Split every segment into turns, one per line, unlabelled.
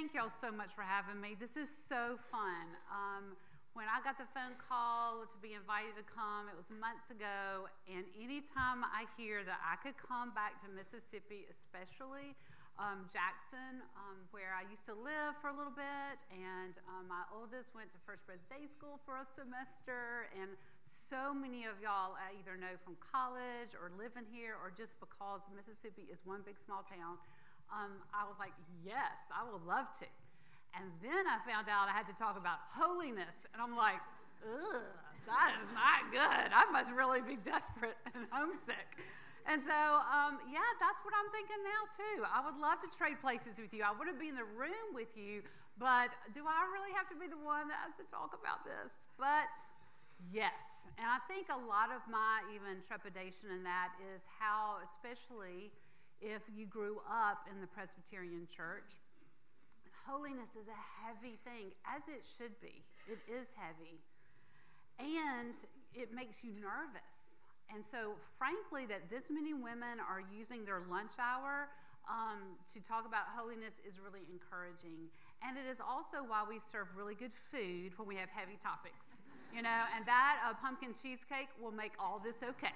thank y'all so much for having me. This is so fun. When I got the phone call to be invited to come, it was months ago, and anytime I hear that I could come back to Mississippi, especially Jackson, where I used to live for a little bit, and my oldest went to First Pres Day School for a semester, and so many of y'all I either know from college or living here or just because Mississippi is one big small town. I was like, yes, I would love to. And then I found out I had to talk about holiness, and I'm like, ugh, that is not good. I must really be desperate and homesick. And so, yeah, that's what I'm thinking now, too. I would love to trade places with you. I want to be in the room with you, but do I really have to be the one that has to talk about this? But yes, and I think a lot of my even trepidation in that is how, especially if you grew up in the Presbyterian church, holiness is a heavy thing, as it should be. It is heavy. And it makes you nervous. And so, frankly, that this many women are using their lunch hour to talk about holiness is really encouraging. And it is also why we serve really good food when we have heavy topics. You know, and that pumpkin cheesecake will make all this okay.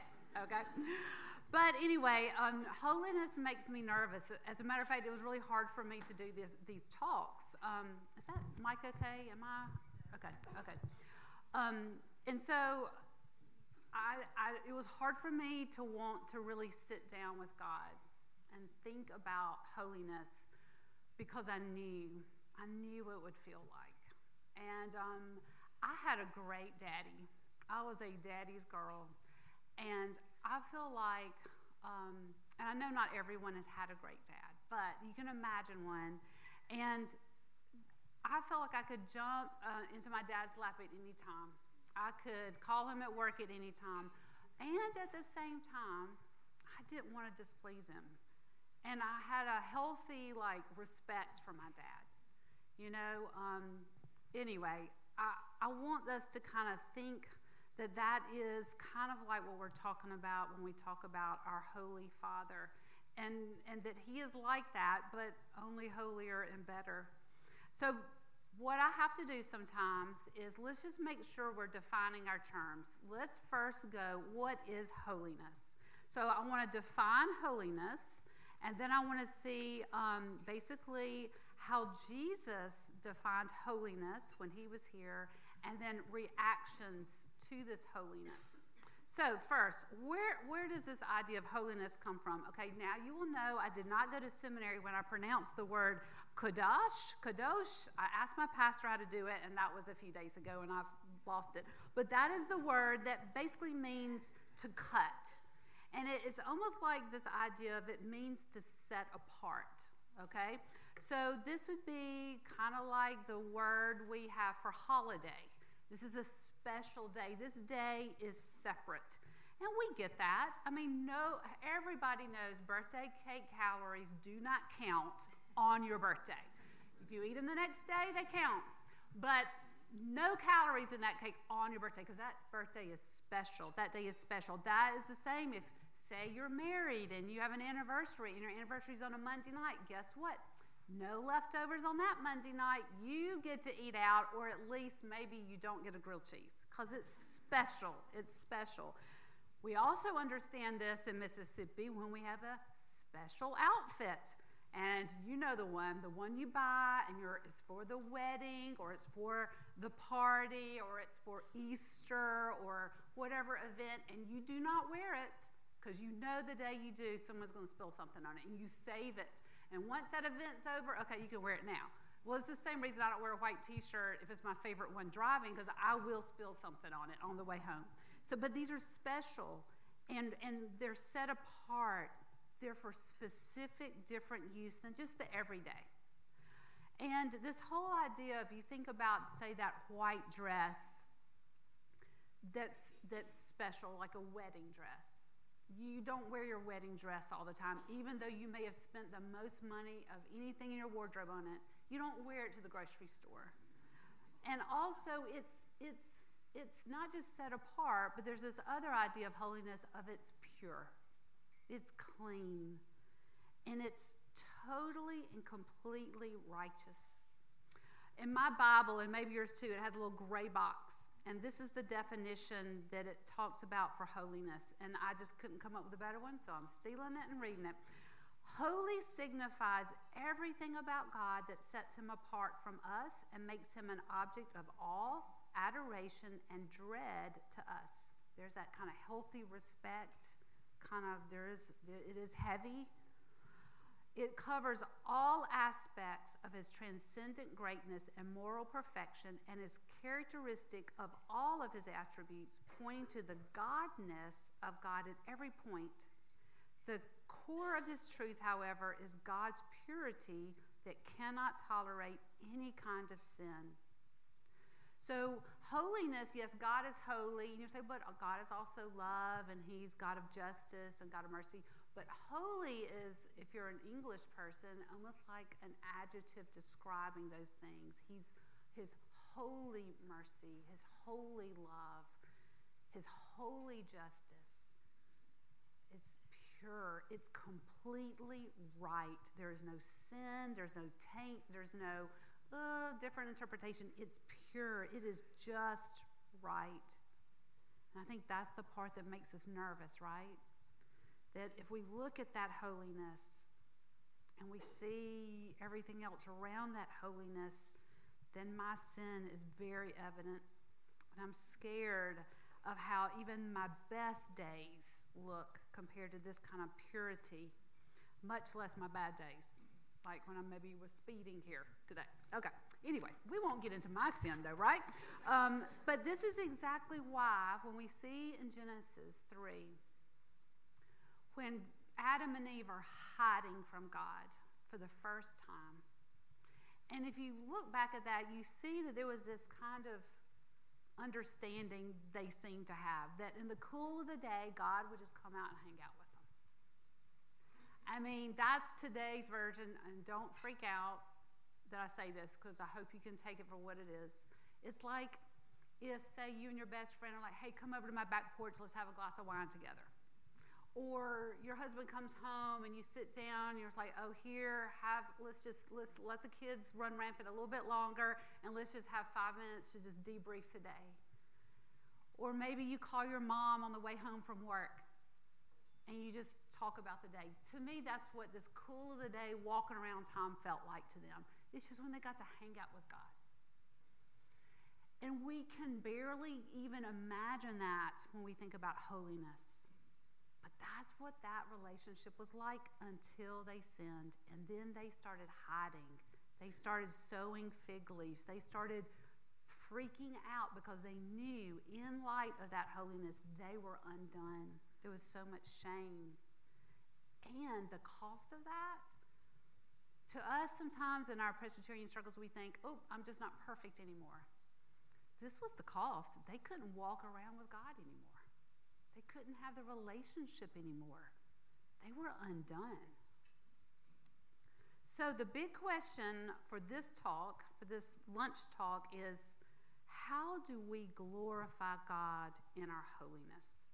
But anyway, holiness makes me nervous. As a matter of fact, it was really hard for me to do these talks. Is that mic okay? Am I? Okay. And so it was hard for me to want to really sit down with God and think about holiness because I knew what it would feel like. And I had a great daddy. I was a daddy's girl. And I feel like, and I know not everyone has had a great dad, but you can imagine one. And I felt like I could jump into my dad's lap at any time. I could call him at work at any time. And at the same time, I didn't want to displease him. And I had a healthy, respect for my dad. You know, anyway, I want us to kind of think that is kind of like what we're talking about when we talk about our Holy Father, and that he is like that, but only holier and better. So what I have to do sometimes is let's just make sure we're defining our terms. Let's first go, what is holiness? So I want to define holiness, and then I want to see basically how Jesus defined holiness when he was here, and then reactions to this holiness. So first, where does this idea of holiness come from? Okay, now you will know I did not go to seminary when I pronounced the word kadosh. I asked my pastor how to do it, and that was a few days ago, and I've lost it. But that is the word that basically means to cut. And it is almost like this idea of it means to set apart, okay? So this would be kind of like the word we have for holiday. This is a special day. This day is separate. And we get that. I mean, everybody knows birthday cake calories do not count on your birthday. If you eat them the next day, they count. But no calories in that cake on your birthday because that birthday is special. That day is special. That is the same if, say, you're married and you have an anniversary and your anniversary is on a Monday night. Guess what? No leftovers on that Monday night. You get to eat out, or at least maybe you don't get a grilled cheese because it's special. It's special. We also understand this in Mississippi when we have a special outfit. And you know the one you buy, and it's for the wedding, or it's for the party, or it's for Easter, or whatever event, and you do not wear it because you know the day you do, someone's going to spill something on it, and you save it. And once that event's over, okay, you can wear it now. Well, it's the same reason I don't wear a white t-shirt if it's my favorite one driving, because I will spill something on it on the way home. So, but these are special, and they're set apart. They're for specific, different use than just the everyday. And this whole idea, if you think about, say, that white dress that's special, like a wedding dress. You don't wear your wedding dress all the time, even though you may have spent the most money of anything in your wardrobe on it. You don't wear it to the grocery store. And also, it's not just set apart, but there's this other idea of holiness of it's pure, it's clean, and it's totally and completely righteous. In my Bible, and maybe yours too, it has a little gray box. And this is the definition that it talks about for holiness. And I just couldn't come up with a better one, so I'm stealing it and reading it. Holy signifies everything about God that sets him apart from us and makes him an object of awe, adoration, and dread to us. There's that kind of healthy respect, it is heavy. It covers all aspects of his transcendent greatness and moral perfection and is characteristic of all of his attributes, pointing to the godness of God at every point. The core of this truth, however, is God's purity that cannot tolerate any kind of sin. So holiness, yes, God is holy. And you say, but God is also love, and he's God of justice and God of mercy. But holy is, if you're an English person, almost like an adjective describing those things. His holy mercy, his holy love, his holy justice. It's pure. It's completely right. There is no sin. There's no taint. There's no different interpretation. It's pure. It is just right. And I think that's the part that makes us nervous, right? That if we look at that holiness and we see everything else around that holiness, then my sin is very evident. And I'm scared of how even my best days look compared to this kind of purity, much less my bad days, like when I maybe was speeding here today. Okay, anyway, we won't get into my sin though, right? But this is exactly why when we see in Genesis 3, when Adam and Eve are hiding from God for the first time. And if you look back at that, you see that there was this kind of understanding they seemed to have, that in the cool of the day, God would just come out and hang out with them. I mean, that's today's version, and don't freak out that I say this, because I hope you can take it for what it is. It's like if, say, you and your best friend are like, hey, come over to my back porch, let's have a glass of wine together. Or your husband comes home and you sit down and you're like, oh, let's let the kids run rampant a little bit longer and let's just have 5 minutes to just debrief the day. Or maybe you call your mom on the way home from work and you just talk about the day. To me, that's what this cool of the day walking around time felt like to them. It's just when they got to hang out with God. And we can barely even imagine that when we think about holiness. That's what that relationship was like until they sinned. And then they started hiding. They started sewing fig leaves. They started freaking out because they knew in light of that holiness, they were undone. There was so much shame. And the cost of that, to us sometimes in our Presbyterian circles, we think, oh, I'm just not perfect anymore. This was the cost. They couldn't walk around with God anymore. They couldn't have the relationship anymore. They were undone. So the big question for this talk, for this lunch talk, is how do we glorify God in our holiness?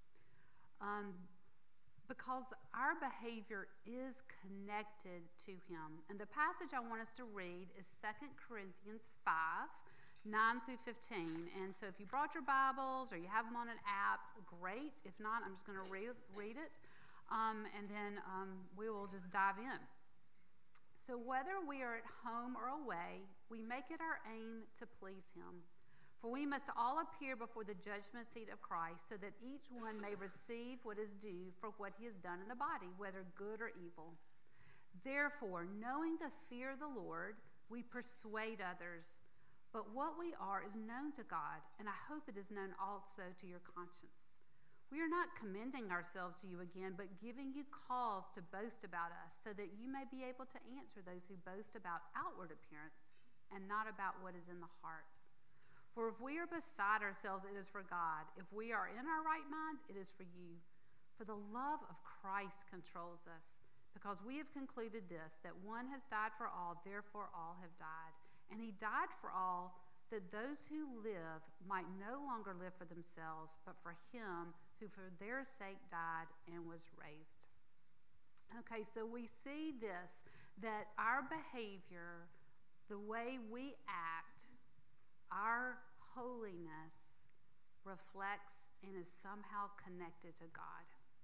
Because our behavior is connected to him. And the passage I want us to read is 2 Corinthians 5, 9 through 15. And so if you brought your Bibles or you have them on an app, great. If not, I'm just going to read it. And then we will just dive in. So whether we are at home or away, we make it our aim to please him. For we must all appear before the judgment seat of Christ, so that each one may receive what is due for what he has done in the body, whether good or evil. Therefore, knowing the fear of the Lord, we persuade others. But what we are is known to God, and I hope it is known also to your conscience. We are not commending ourselves to you again, but giving you cause to boast about us, so that you may be able to answer those who boast about outward appearance and not about what is in the heart. For if we are beside ourselves, it is for God. If we are in our right mind, it is for you. For the love of Christ controls us, because we have concluded this, that one has died for all, therefore all have died. And he died for all, that those who live might no longer live for themselves, but for him who for their sake died and was raised. Okay, so we see this, that our behavior, the way we act, our holiness reflects and is somehow connected to God.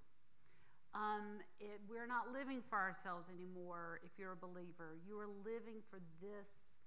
We're not living for ourselves anymore. If you're a believer, you are living for this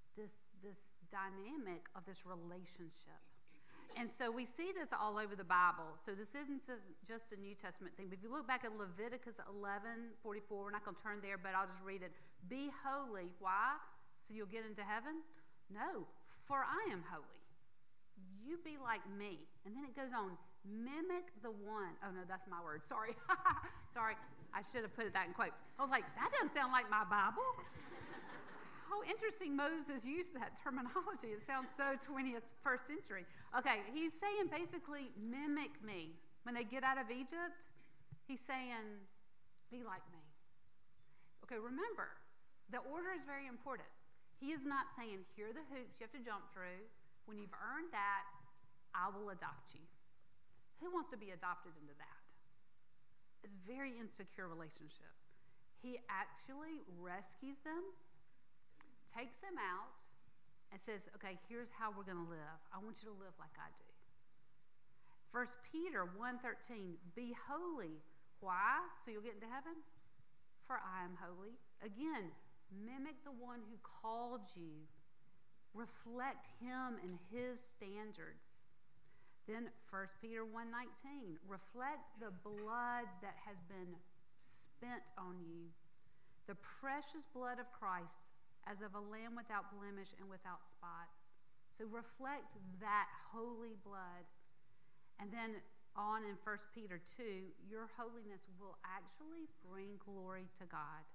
dynamic of this relationship. And so we see this all over the Bible. So this isn't just a New Testament thing. But if you look back at Leviticus 11:44, we're not going to turn there, but I'll just read it. Be holy. Why? So you'll get into heaven? No, for I am holy. You be like me. And then it goes on. Mimic the one. Oh, no, that's my word. Sorry. Sorry. I should have put that in quotes. I was like, that doesn't sound like my Bible. How interesting Moses used that terminology. It sounds so 21st century. Okay, he's saying basically, mimic me. When they get out of Egypt, he's saying, be like me. Okay, remember, the order is very important. He is not saying, here are the hoops you have to jump through. When you've earned that, I will adopt you. Who wants to be adopted into that? It's a very insecure relationship. He actually rescues them, takes them out, and says, okay, here's how we're going to live. I want you to live like I do. 1 Peter 1:13, be holy. Why? So you'll get into heaven? For I am holy. Again, mimic the one who called you. Reflect him and his standards. Then 1 Peter 1:19, reflect the blood that has been spent on you, the precious blood of Christ, as of a lamb without blemish and without spot. So reflect that holy blood. And then on in 1 Peter 2, your holiness will actually bring glory to God.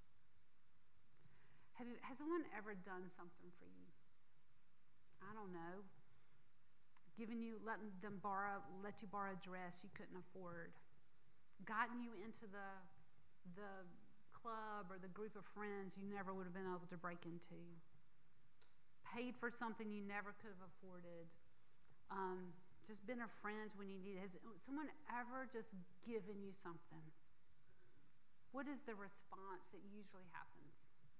Has someone ever done something for you? I don't know. Let you borrow a dress you couldn't afford. Gotten you into the club or the group of friends you never would have been able to break into. Paid for something you never could have afforded. Just been a friend when you needed. Has someone ever just given you something? What is the response that usually happens?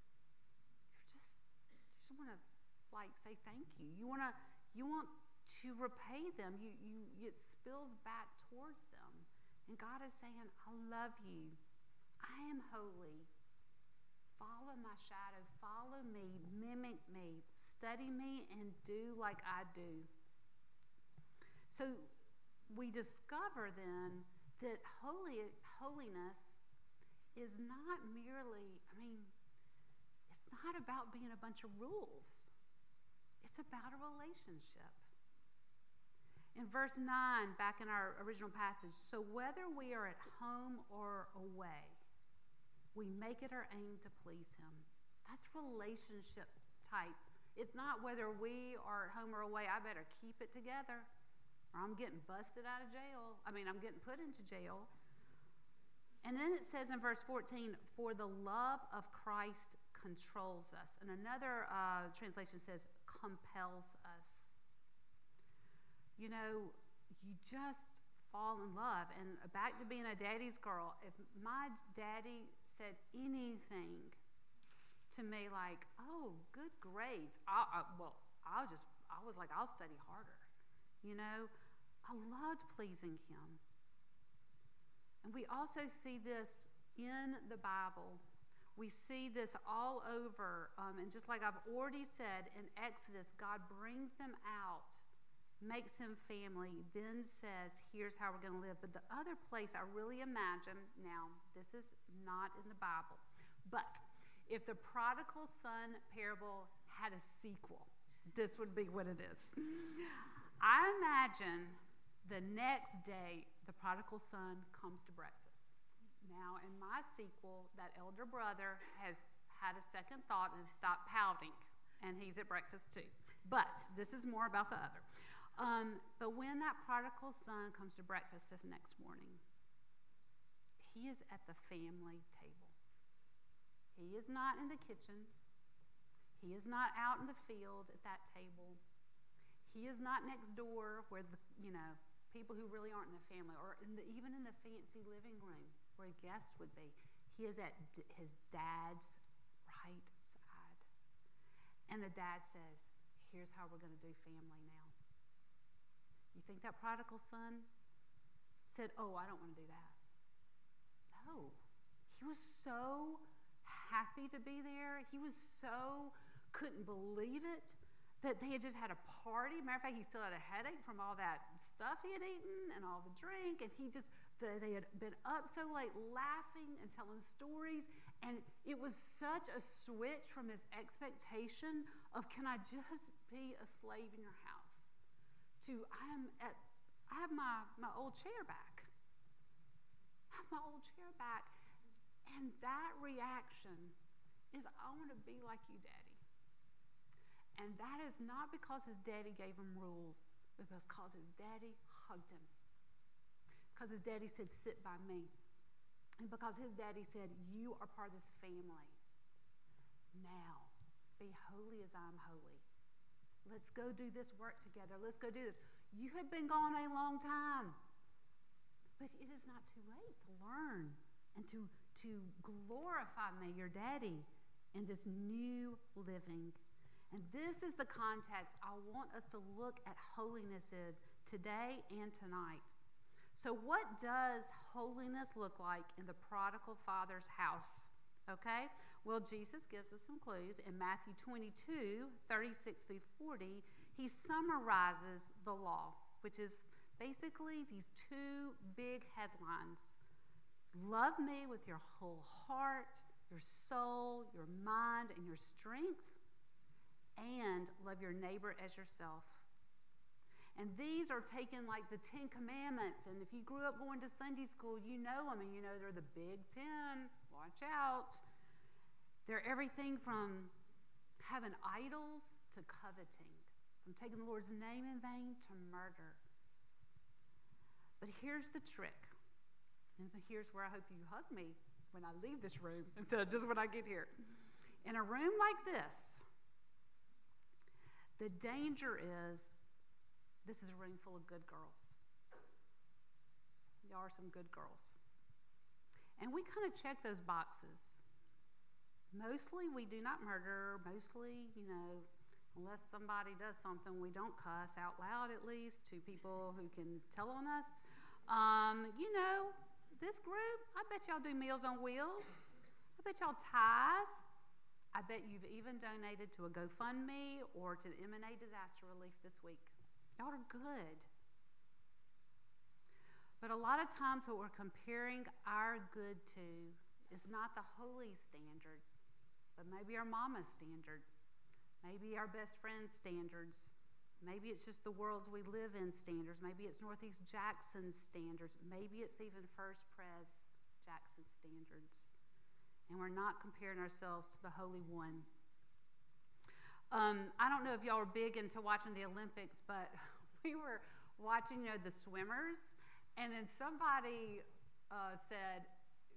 You just want to say thank you. You want to repay them. It spills back towards them. And God is saying, I love you. I am holy. Follow my shadow. Follow me. Mimic me. Study me and do like I do. So we discover then that holiness is not merely, it's not about being a bunch of rules. It's about a relationship. In verse 9, back in our original passage, so whether we are at home or away, we make it our aim to please him. That's relationship type. It's not whether we are at home or away, I better keep it together, or I'm getting busted out of jail. I'm getting put into jail. And then it says in verse 14, for the love of Christ controls us. And another translation says compels us. You just fall in love. And back to being a daddy's girl, if my daddy said anything to me like, oh, good grades, I was like, I'll study harder. I loved pleasing him. And we also see this in the Bible. We see this all over. And just like I've already said, in Exodus, God brings them out, makes him family, then says, here's how we're going to live. But the other place I really imagine, now, this is not in the Bible, but if the prodigal son parable had a sequel, this would be what it is. I imagine the next day, the prodigal son comes to breakfast. Now, in my sequel, that elder brother has had a second thought and stopped pouting, and he's at breakfast too. But this is more about the other. But when that prodigal son comes to breakfast this next morning, he is at the family table. He is not in the kitchen. He is not out in the field at that table. He is not next door where people who really aren't in the family, or even in the fancy living room where guests would be. He is at his dad's right side. And the dad says, here's how we're going to do family now. You think that prodigal son said, oh, I don't want to do that? No. He was so happy to be there. He was so, couldn't believe it, that they had just had a party. Matter of fact, he still had a headache from all that stuff he had eaten and all the drink. And they had been up so late laughing and telling stories. And it was such a switch from his expectation of, can I just be a slave in your house, to I have my old chair back. I have my old chair back. And that reaction is, I want to be like you, Daddy. And that is not because his daddy gave him rules, but because his daddy hugged him. Because his daddy said, sit by me. And because his daddy said, you are part of this family. Now, be holy as I'm holy. Let's go do this work together. Let's go do this. You have been gone a long time. But it is not too late to learn and to glorify me, your daddy, in this new living. And this is the context I want us to look at holiness in today and tonight. So what does holiness look like in the prodigal father's house? Okay? Well, Jesus gives us some clues. In Matthew 22, 36 through 40, he summarizes the law, which is basically these two big headlines. Love me with your whole heart, your soul, your mind, and your strength, and love your neighbor as yourself. And these are taken like the 10 Commandments. And if you grew up going to Sunday school, you know them, and you know they're the Big 10. Watch out. They're everything from having idols to coveting, from taking the Lord's name in vain to murder. But here's the trick. And so here's where I hope you hug me when I leave this room instead of just when I get here. In a room like this, the danger is, this is a room full of good girls. Y'all are some good girls. And we kind of check those boxes. Mostly we do not murder. Mostly, unless somebody does something, we don't cuss out loud, at least, to people who can tell on us. This group, I bet y'all do Meals on Wheels. I bet y'all tithe. I bet you've even donated to a GoFundMe or to the M&A Disaster Relief this week. Y'all are good. But a lot of times what we're comparing our good to is not the holy standard, but maybe our mama's standard, maybe our best friend's standards, maybe it's just the world we live in standards, maybe it's Northeast Jackson's standards, maybe it's even First Pres Jackson's standards. And we're not comparing ourselves to the Holy One. I don't know if y'all are big into watching the Olympics, but we were watching, the swimmers, and then somebody said,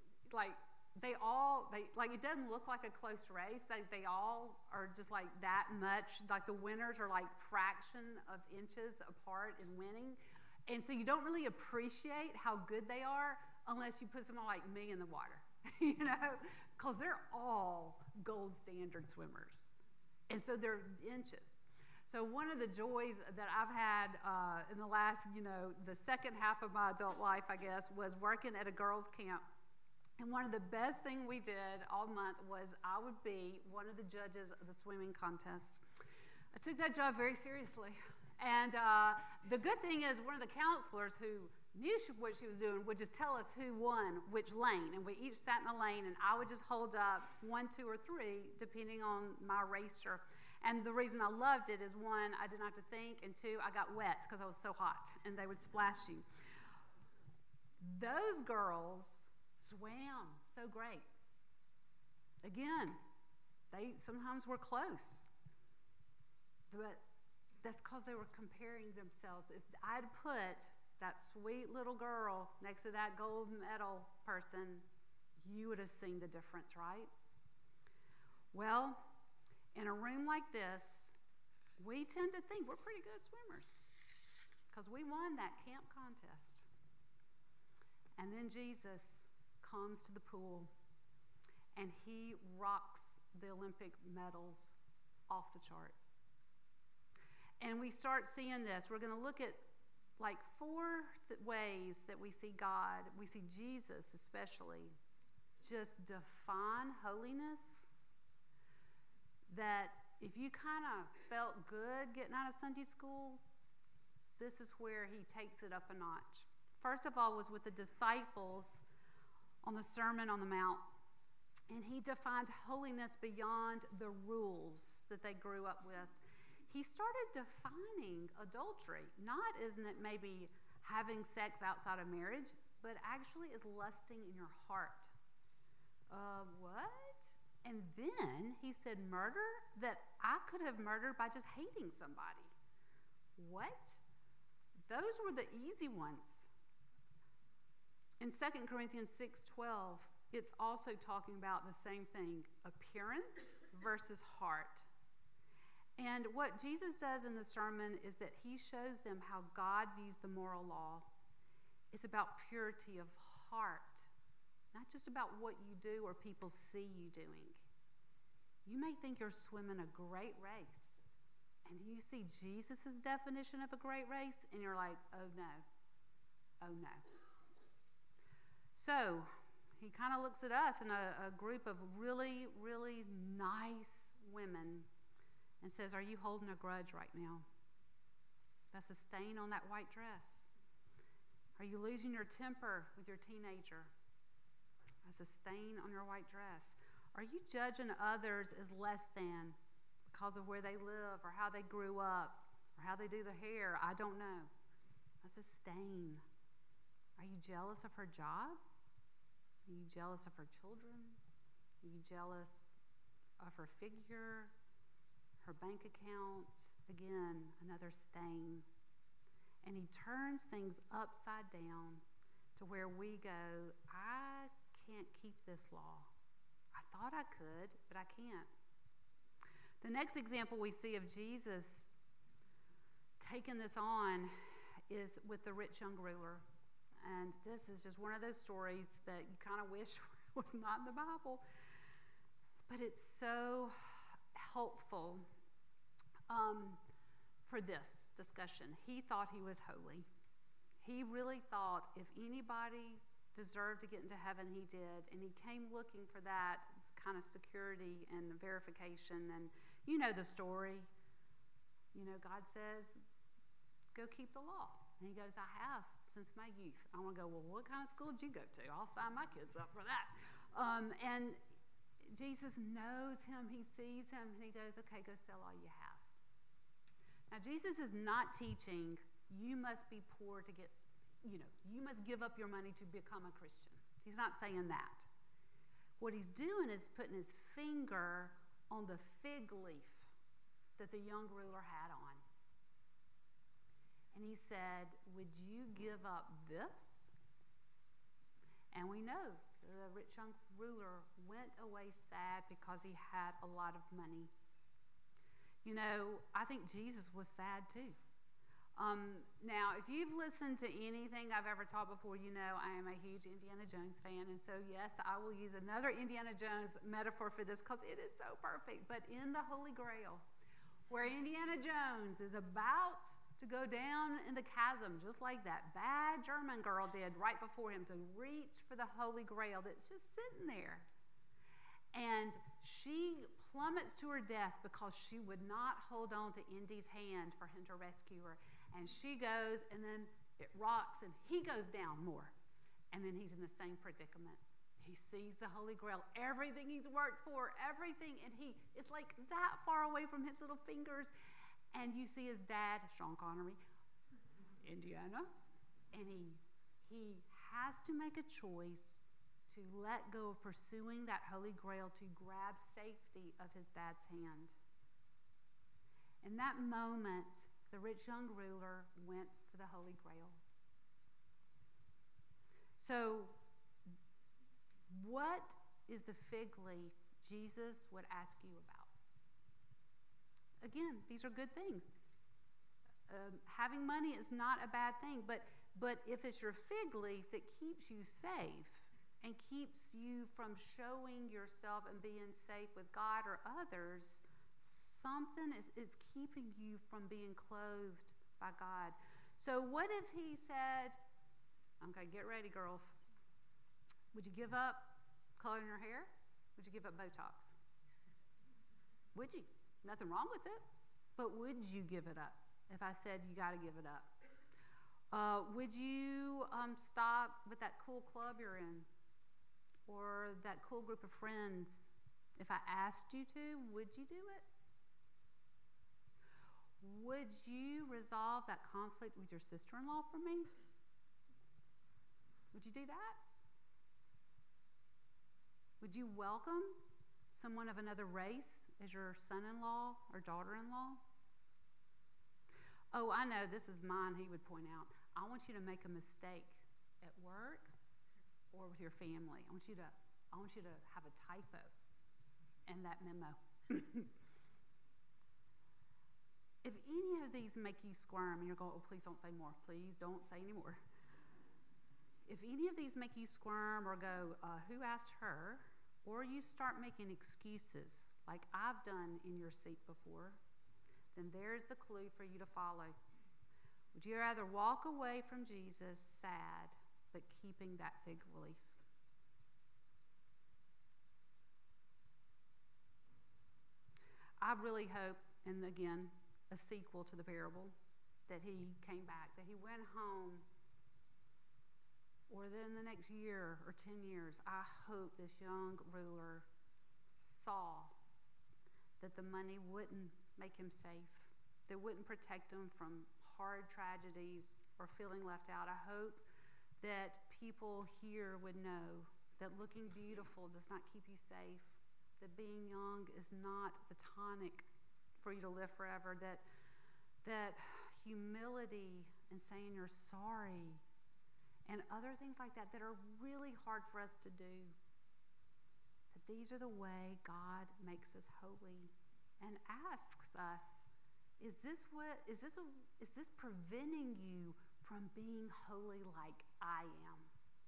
it doesn't look like a close race. They all are just like that much. Like the winners are like fraction of inches apart in winning. And so you don't really appreciate how good they are unless you put someone like me in the water, because they're all gold standard swimmers. And so they're inches. So one of the joys that I've had in the last, the second half of my adult life, I guess, was working at a girls' camp. And one of the best things we did all month was I would be one of the judges of the swimming contest. I took that job very seriously. And the good thing is one of the counselors who knew what she was doing would just tell us who won which lane. And we each sat in a lane, and I would just hold up 1, 2, or 3, depending on my racer. And the reason I loved it is, 1, I didn't have to think, and 2, I got wet because I was so hot, and they would splash you. Those girls swam so great. Again, they sometimes were close, but that's because they were comparing themselves. If I'd put that sweet little girl next to that gold medal person, you would have seen the difference, right? Well, in a room like this, we tend to think we're pretty good swimmers because we won that camp contest. And then Jesus comes to the pool, and he rocks the Olympic medals off the chart. And we start seeing this. We're going to look at like four ways that we see God, we see Jesus especially, just define holiness, that if you kind of felt good getting out of Sunday school, this is where he takes it up a notch. First of all was with the disciples on the Sermon on the Mount. And he defined holiness beyond the rules that they grew up with. He started defining adultery, not as maybe having sex outside of marriage, but actually as lusting in your heart. What? And then he said murder, that I could have murdered by just hating somebody. What? Those were the easy ones. In 2 Corinthians 6:12, it's also talking about the same thing, appearance versus heart. And what Jesus does in the sermon is that he shows them how God views the moral law. It's about purity of heart, not just about what you do or people see you doing. You may think you're swimming a great race, and you see Jesus' definition of a great race, and you're like, oh no, oh no. So he kind of looks at us in a group of really, really nice women and says, are you holding a grudge right now? That's a stain on that white dress. Are you losing your temper with your teenager? That's a stain on your white dress. Are you judging others as less than because of where they live or how they grew up or how they do their hair? I don't know. That's a stain. Are you jealous of her job? Are you jealous of her children? Are you jealous of her figure, her bank account? Again, another stain. And he turns things upside down to where we go, I can't keep this law. I thought I could, but I can't. The next example we see of Jesus taking this on is with the rich young ruler. And this is just one of those stories that you kind of wish was not in the Bible. But it's so helpful for this discussion. He thought he was holy. He really thought if anybody deserved to get into heaven, he did. And he came looking for that kind of security and verification. And you know the story. You know, God says, go keep the law. And he goes, I have since my youth. I want to go, well, what kind of school did you go to? I'll sign my kids up for that. And Jesus knows him. He sees him. And he goes, okay, go sell all you have. Now, Jesus is not teaching you must be poor to get, you must give up your money to become a Christian. He's not saying that. What he's doing is putting his finger on the fig leaf that the young ruler had on. And he said, would you give up this? And we know the rich young ruler went away sad because he had a lot of money. You know, I think Jesus was sad too. Now, if you've listened to anything I've ever taught before, you know I am a huge Indiana Jones fan. And so, yes, I will use another Indiana Jones metaphor for this because it is so perfect. But in the Holy Grail, where Indiana Jones is about to go down in the chasm, just like that bad German girl did right before him, to reach for the Holy Grail that's just sitting there. And she plummets to her death because she would not hold on to Indy's hand for him to rescue her. And she goes, and then it rocks, and he goes down more. And then he's in the same predicament. He sees the Holy Grail, everything he's worked for, everything, and he is like that far away from his little fingers. And you see his dad, Sean Connery, Indiana, and he has to make a choice to let go of pursuing that Holy Grail to grab safety of his dad's hand. In that moment, the rich young ruler went for the Holy Grail. So, what is the fig leaf Jesus would ask you about? Again, these are good things. Having money is not a bad thing, but if it's your fig leaf that keeps you safe, and keeps you from showing yourself and being safe with God or others, something is keeping you from being clothed by God. So what if he said, okay, get ready, girls. Would you give up coloring your hair? Would you give up Botox? Would you? Nothing wrong with it. But would you give it up if I said you got to give it up? Would you stop with that cool club you're in? Or that cool group of friends? If I asked you to, would you do it? Would you resolve that conflict with your sister-in-law for me? Would you do that? Would you welcome someone of another race as your son-in-law or daughter-in-law? Oh, I know, this is mine, he would point out. I want you to make a mistake at work or with your family. I want you to have a typo in that memo. If any of these make you squirm and you're going, oh, please don't say more. Please don't say any more. If any of these make you squirm or go, who asked her? Or you start making excuses like I've done in your seat before, then there's the clue for you to follow. Would you rather walk away from Jesus sad, but keeping that fig leaf? I really hope, and again, a sequel to the parable, that he came back, that he went home, or then the next year or 10 years, I hope this young ruler saw that the money wouldn't make him safe, that wouldn't protect him from hard tragedies or feeling left out. I hope that people here would know that looking beautiful does not keep you safe, that being young is not the tonic for you to live forever, that humility and saying you're sorry and other things like that are really hard for us to do, that these are the way God makes us holy and asks us, is this preventing you from being holy like I am?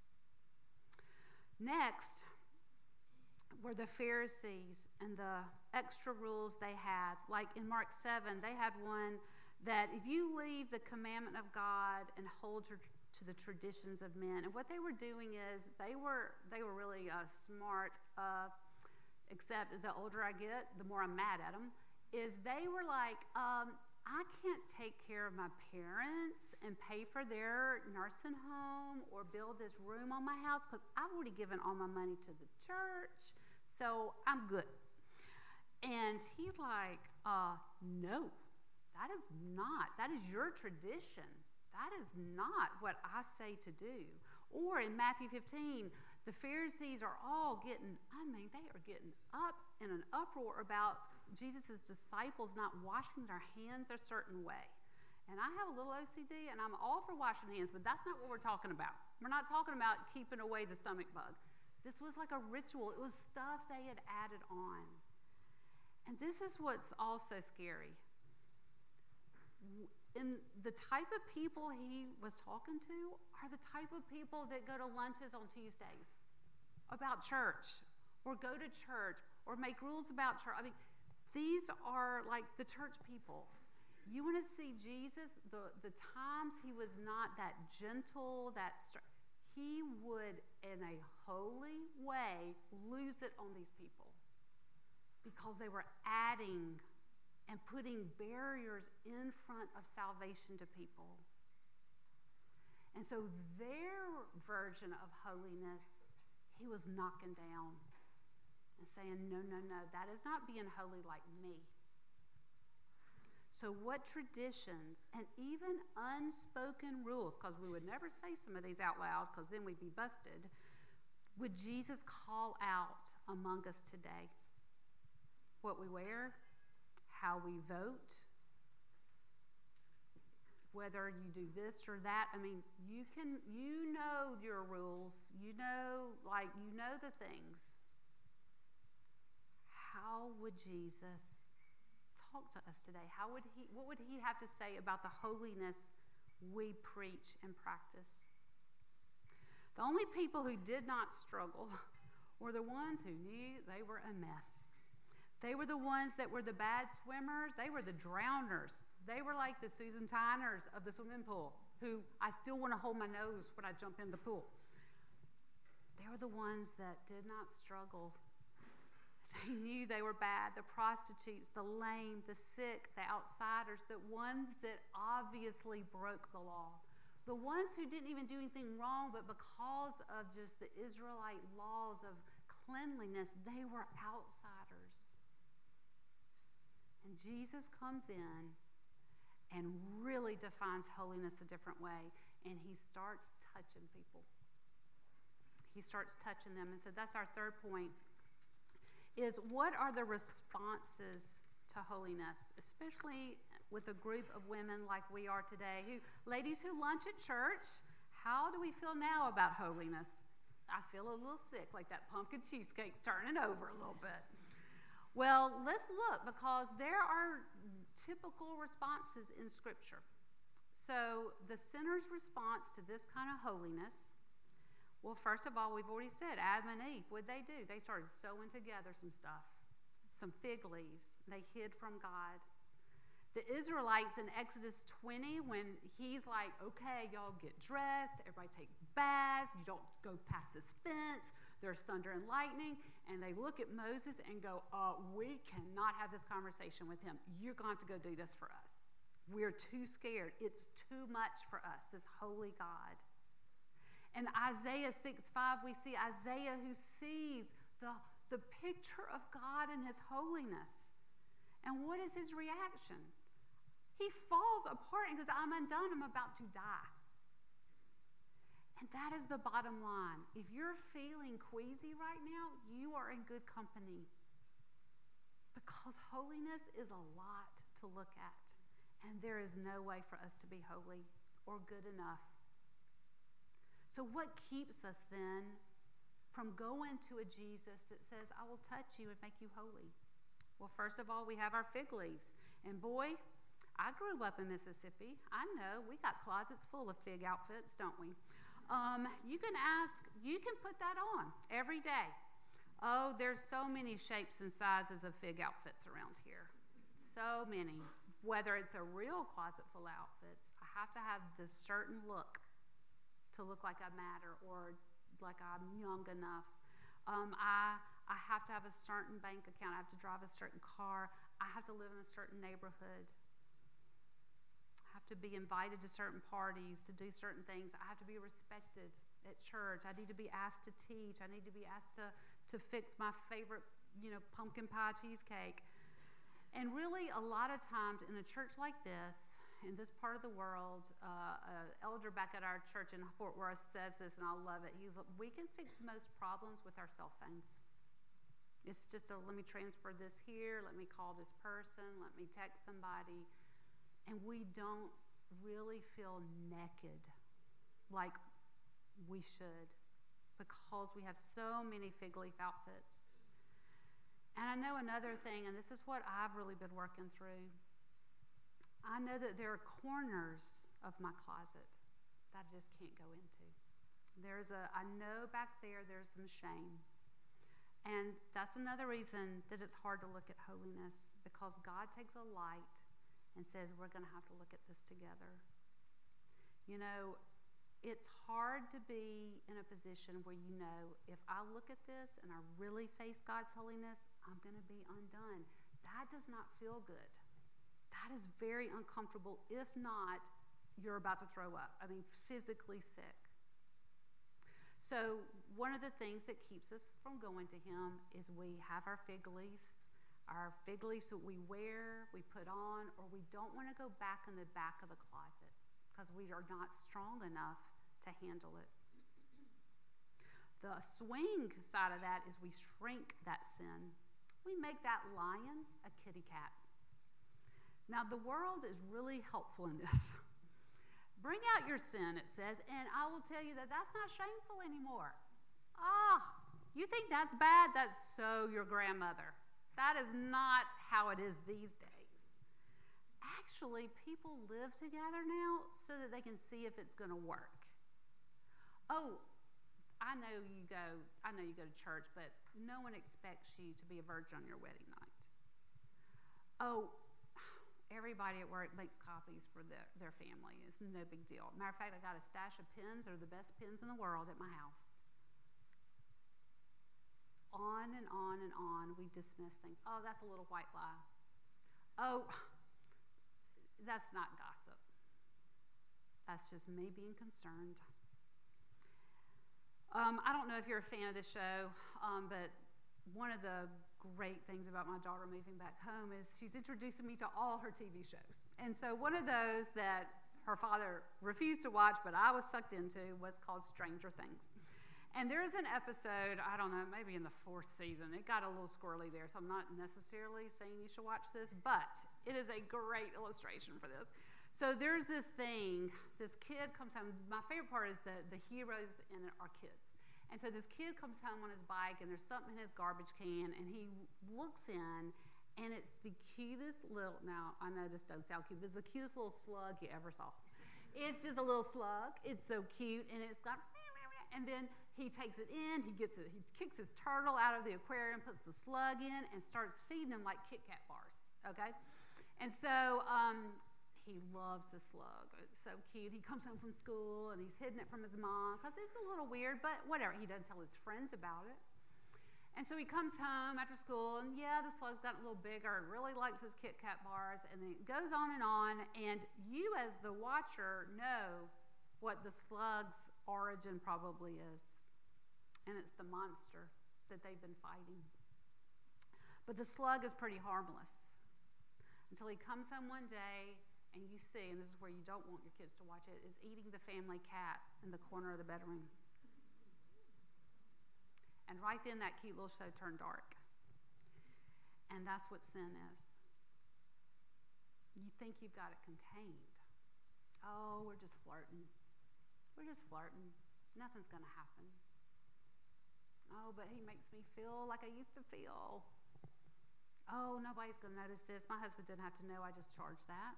Next were the Pharisees and the extra rules they had. Like in Mark 7, they had one that if you leave the commandment of God and hold to the traditions of men, and what they were doing is they were really smart, except the older I get, the more I'm mad at them, is they were like, I can't take care of my parents and pay for their nursing home or build this room on my house because I've already given all my money to the church, so I'm good. And he's like, no, that is your tradition. That is not what I say to do. Or in Matthew 15, the Pharisees are all they are getting up in an uproar about Jesus' disciples not washing their hands a certain way. And I have a little OCD, and I'm all for washing hands, but that's not what we're talking about. We're not talking about keeping away the stomach bug. This was like a ritual. It was stuff they had added on. And this is what's also scary. And the type of people he was talking to are the type of people that go to lunches on Tuesdays about church, or go to church, or make rules about church. I mean, these are like the church people. You want to see Jesus, the times he was not that gentle, he would, in a holy way, lose it on these people because they were adding and putting barriers in front of salvation to people. And so their version of holiness, he was knocking down and saying, no, that is not being holy like me. So what traditions and even unspoken rules, because we would never say some of these out loud because then we'd be busted, would Jesus call out among us today? What we wear, how we vote, whether you do this or that. I mean, you know your rules. You know the things. How would Jesus talk to us today? What would he have to say about the holiness we preach and practice? The only people who did not struggle were the ones who knew they were a mess. They were the ones that were the bad swimmers. They were the drowners. They were like the Susan Tyners of the swimming pool, who I still want to hold my nose when I jump in the pool. They were the ones that did not struggle. They knew they were bad. The prostitutes, the lame, the sick, the outsiders, the ones that obviously broke the law. The ones who didn't even do anything wrong, but because of just the Israelite laws of cleanliness, they were outsiders. And Jesus comes in and really defines holiness a different way, and he starts touching people. He starts touching them. And so that's our third point, is what are the responses to holiness, especially with a group of women like we are today, ladies who lunch at church. How do we feel now about holiness? I feel a little sick, like that pumpkin cheesecake's turning over a little bit. Well, let's look, because there are typical responses in Scripture. So the sinner's response to this kind of holiness, well, first of all, we've already said, Adam and Eve, what'd they do? They started sewing together some stuff, some fig leaves. They hid from God. The Israelites in Exodus 20, when he's like, okay, y'all get dressed, everybody take baths, you don't go past this fence, there's thunder and lightning, and they look at Moses and go, we cannot have this conversation with him. You're going to have to go do this for us. We're too scared. It's too much for us, this holy God. In Isaiah 6:5, we see Isaiah who sees the picture of God and his holiness. And what is his reaction? He falls apart and goes, I'm undone, I'm about to die. And that is the bottom line. If you're feeling queasy right now, you are in good company. Because holiness is a lot to look at. And there is no way for us to be holy or good enough. So what keeps us then from going to a Jesus that says, I will touch you and make you holy? Well, first of all, we have our fig leaves. And boy, I grew up in Mississippi. I know we got closets full of fig outfits, don't we? You can put that on every day. Oh, there's so many shapes and sizes of fig outfits around here. So many. Whether it's a real closet full of outfits, I have to have this certain look to look like I matter or like I'm young enough. I have to have a certain bank account. I have to drive a certain car. I have to live in a certain neighborhood. I have to be invited to certain parties, to do certain things. I have to be respected at church. I need to be asked to teach. I need to be asked to fix my favorite, pumpkin pie cheesecake. And really, a lot of times in a church like this, in this part of the world, an elder back at our church in Fort Worth says this, and I love it. He's like, we can fix most problems with our cell phones. It's just let me transfer this here, let me call this person, let me text somebody. And we don't really feel naked like we should, because we have so many fig leaf outfits. And I know another thing, and this is what I've really been working through. I know that there are corners of my closet that I just can't go into. I know back there's some shame. And that's another reason that it's hard to look at holiness, because God takes a light and says, we're going to have to look at this together. It's hard to be in a position where if I look at this and I really face God's holiness, I'm going to be undone. That does not feel good. That is very uncomfortable. If not, you're about to throw up. Physically sick. So one of the things that keeps us from going to him is we have our fig leaves that we wear, we put on, or we don't want to go back in the back of the closet because we are not strong enough to handle it. The swing side of that is we shrink that sin. We make that lion a kitty cat. Now, the world is really helpful in this. Bring out your sin, it says, and I will tell you that that's not shameful anymore. You think that's bad? That's so your grandmother. That is not how it is these days. Actually, people live together now so that they can see if it's going to work. Oh, I know you go to church, but no one expects you to be a virgin on your wedding night. Oh, everybody at work makes copies for their family. It's no big deal. Matter of fact, I got a stash of pens. They're the best pens in the world at my house. On and on and on, we dismiss things. Oh, that's a little white lie. Oh, that's not gossip. That's just me being concerned. I don't know if you're a fan of this show, but one of the great things about my daughter moving back home is she's introducing me to all her TV shows. And so one of those that her father refused to watch, but I was sucked into, was called Stranger Things. And there's an episode, I don't know, maybe in the 4th season. It got a little squirrely there, so I'm not necessarily saying you should watch this, but it is a great illustration for this. So there's this thing, this kid comes home. My favorite part is the heroes in it are kids. And so this kid comes home on his bike, and there's something in his garbage can, and he looks in, and it's the cutest little, now I know this doesn't sound cute, but it's the cutest little slug you ever saw. It's just a little slug. It's so cute, and it's got, and then he takes it in, he kicks his turtle out of the aquarium, puts the slug in, and starts feeding him like Kit Kat bars, okay? And so he loves the slug. It's so cute. He comes home from school, and he's hiding it from his mom, because it's a little weird, but whatever. He doesn't tell his friends about it. And so he comes home after school, and yeah, the slug's got a little bigger and really likes his Kit Kat bars, and then it goes on, and you as the watcher know what the slug's origin probably is. And it's the monster that they've been fighting. But the slug is pretty harmless until he comes home one day and you see, and this is where you don't want your kids to watch it, is eating the family cat in the corner of the bedroom. And right then that cute little show turned dark. And that's what sin is. You think you've got it contained. Oh, we're just flirting. We're just flirting. Nothing's going to happen. Oh, but he makes me feel like I used to feel. Oh, nobody's going to notice this. My husband didn't have to know. I just charged that.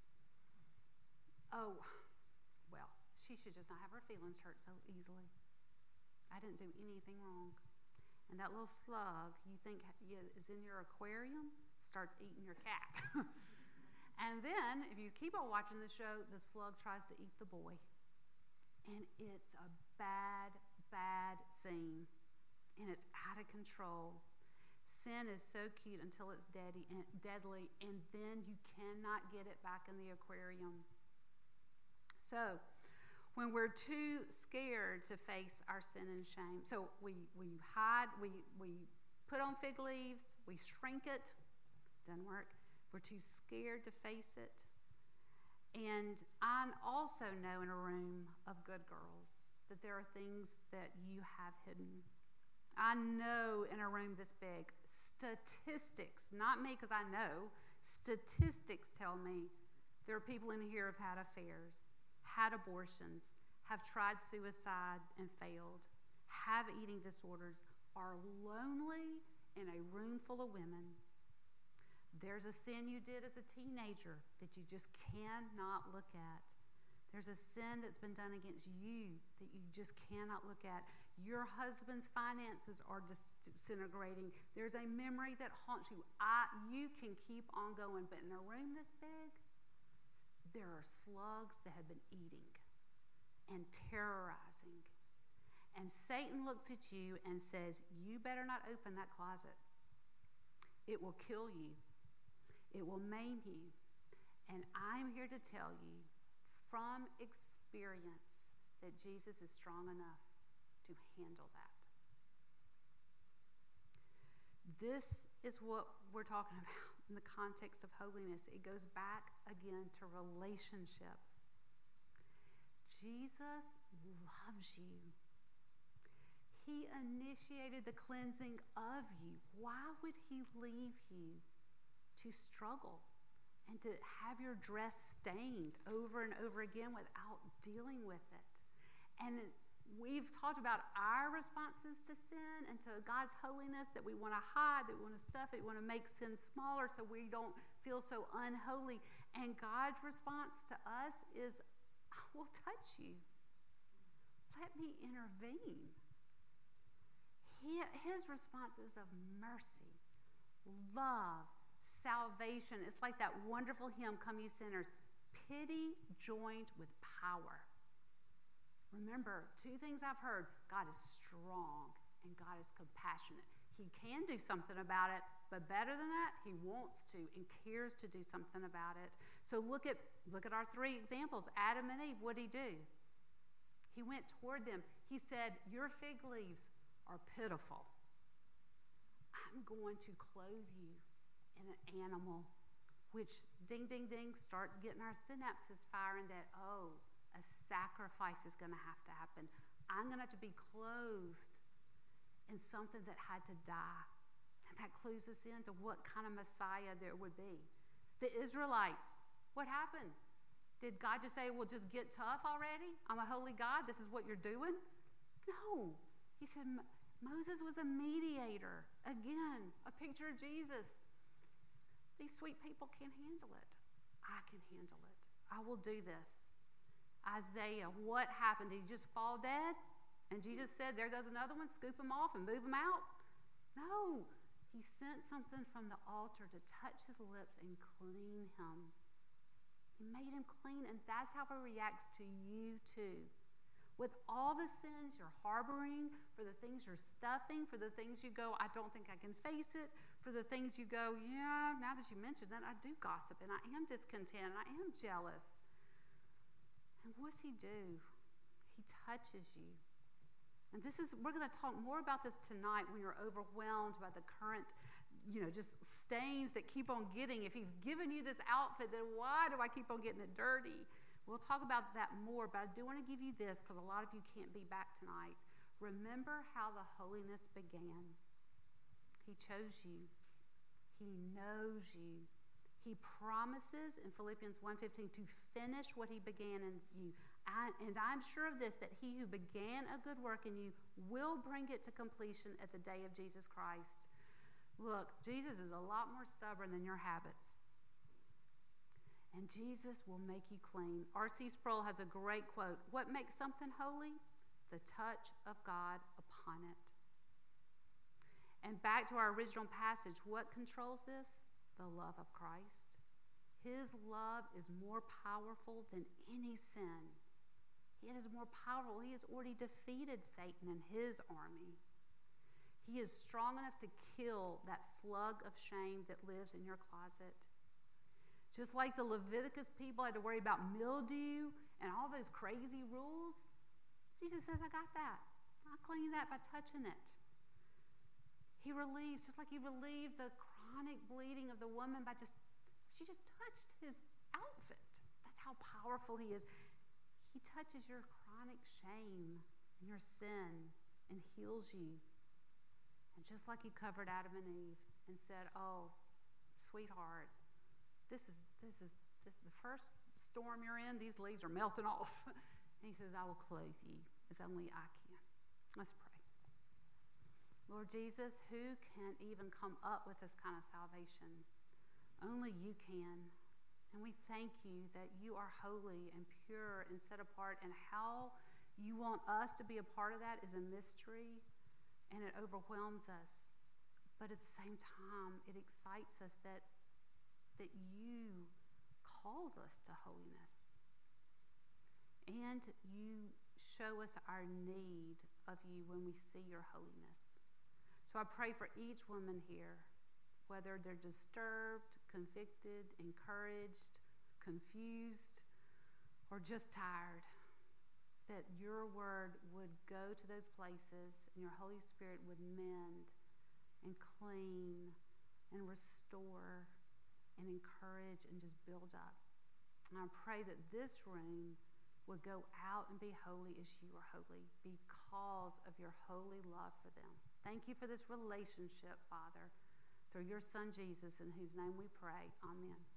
Oh, well, she should just not have her feelings hurt so easily. I didn't do anything wrong. And that little slug you think is in your aquarium starts eating your cat. And then, if you keep on watching the show, the slug tries to eat the boy. And it's a bad, bad scene. And it's out of control. Sin is so cute until it's deadly, and then you cannot get it back in the aquarium. So, when we're too scared to face our sin and shame, so we hide, we put on fig leaves, we shrink it, doesn't work. We're too scared to face it. And I also know in a room of good girls that there are things that you have hidden. I know in a room this big, statistics, not me because I know, statistics tell me there are people in here who have had affairs, had abortions, have tried suicide and failed, have eating disorders, are lonely in a room full of women. There's a sin you did as a teenager that you just cannot look at. There's a sin that's been done against you that you just cannot look at. Your husband's finances are disintegrating. There's a memory that haunts you. You can keep on going, but in a room this big, there are slugs that have been eating and terrorizing. And Satan looks at you and says, you better not open that closet. It will kill you. It will maim you. And I'm here to tell you from experience that Jesus is strong enough to handle that. This is what we're talking about in the context of holiness. It goes back again to relationship. Jesus loves you. He initiated the cleansing of you. Why would he leave you to struggle and to have your dress stained over and over again without dealing with it? And we've talked about our responses to sin and to God's holiness, that we want to hide, that we want to stuff it, we want to make sin smaller so we don't feel so unholy. And God's response to us is, I will touch you. Let me intervene. his response is of mercy, love, salvation. It's like that wonderful hymn, Come Ye Sinners, pity joined with power. Remember, two things I've heard: God is strong and God is compassionate. He can do something about it, but better than that, he wants to and cares to do something about it. So look at our three examples. Adam and Eve, what did he do? He went toward them. He said, your fig leaves are pitiful. I'm going to clothe you in an animal, which ding, ding, ding, starts getting our synapses firing that, oh, a sacrifice is going to have to happen. I'm going to have to be clothed in something that had to die. And that clues us into what kind of Messiah there would be. The Israelites, what happened? Did God just say, well, just get tough already? I'm a holy God. This is what you're doing? No. He said, Moses was a mediator. Again, a picture of Jesus. These sweet people can't handle it. I can handle it. I will do this. Isaiah, what happened? Did he just fall dead? And Jesus said, there goes another one, scoop him off and move him out? No. He sent something from the altar to touch his lips and clean him. He made him clean, and that's how he reacts to you too. With all the sins you're harboring, for the things you're stuffing, for the things you go, I don't think I can face it, for the things you go, yeah, now that you mentioned that, I do gossip, and I am discontent, and I am jealous. And what's he do? He touches you. And we're going to talk more about this tonight when you're overwhelmed by the current, just stains that keep on getting. If he's given you this outfit, then why do I keep on getting it dirty? We'll talk about that more, but I do want to give you this because a lot of you can't be back tonight. Remember how the holiness began. He chose you. He knows you. He promises in Philippians 1:15 to finish what he began in you. And I'm sure of this, that he who began a good work in you will bring it to completion at the day of Jesus Christ. Look, Jesus is a lot more stubborn than your habits. And Jesus will make you clean. R.C. Sproul has a great quote. What makes something holy? The touch of God upon it. And back to our original passage, what controls this? The love of Christ. His love is more powerful than any sin. It is more powerful. He has already defeated Satan and his army. He is strong enough to kill that slug of shame that lives in your closet. Just like the Leviticus people had to worry about mildew and all those crazy rules, Jesus says, I got that. I'll clean that by touching it. He relieves, just like he relieved the chronic bleeding of the woman by she just touched his outfit. That's how powerful he is. He touches your chronic shame and your sin and heals you. And just like he covered Adam and Eve and said, oh, sweetheart, this is the first storm you're in. These leaves are melting off. And he says, I will clothe you as only I can. Let's pray. Lord Jesus, who can even come up with this kind of salvation? Only you can. And we thank you that you are holy and pure and set apart, and how you want us to be a part of that is a mystery, and it overwhelms us. But at the same time, it excites us that you called us to holiness. And you show us our need of you when we see your holiness. So I pray for each woman here, whether they're disturbed, convicted, encouraged, confused, or just tired, that your word would go to those places and your Holy Spirit would mend and clean and restore and encourage and just build up. And I pray that this room would go out and be holy as you are holy because of your holy love for them. Thank you for this relationship, Father, through your Son, Jesus, in whose name we pray. Amen.